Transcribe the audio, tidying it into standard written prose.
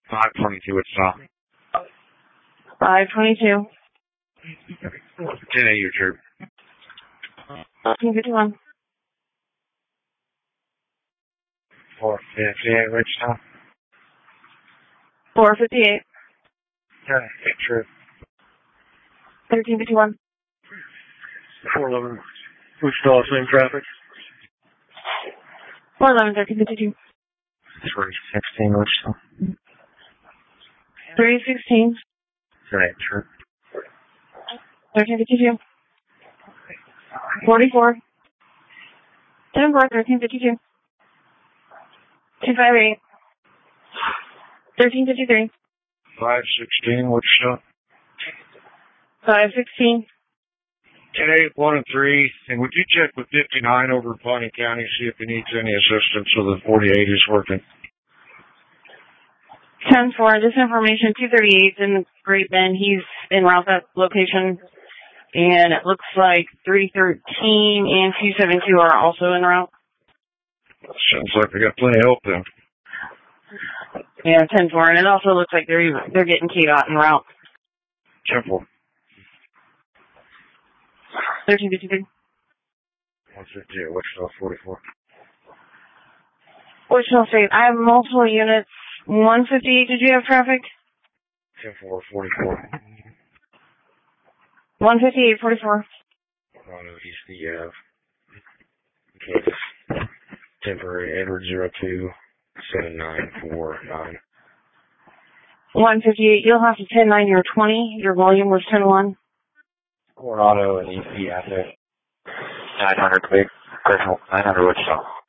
522 Wichita. 522. 10-8, your troop. 1351. 458 Wichita. 458. 10-8, troop. 1351. 411 Wichita, same traffic. 411, 1352. 316 Wichita. 316. 10-8, troop. 1352. 44. 1352. 258. 1353. 516 Wichita. 516. 10-8, 1 and 3. And would you check with 59 over in Pawnee County, see if he needs any assistance so the 48 is working? 10-4. This information, 238 in Great Bend. He's en route that location. And it looks like 313 and 272 are also en route. Sounds like we got plenty of help then. Yeah, 10-4. And it also looks like they're getting KDOT en route. 10-4. 1353. 158, Wichita, 44. Wichita State. I have multiple units. 158, did you have traffic? 10-4, 44. 158, 44. Toronto, East the Kansas. Temporary, Edward 02, 7949. 158, you'll have to 10-9 your 20. Your volume was 10-1. Coronado and EC asset. 900 big, 900 Wichita.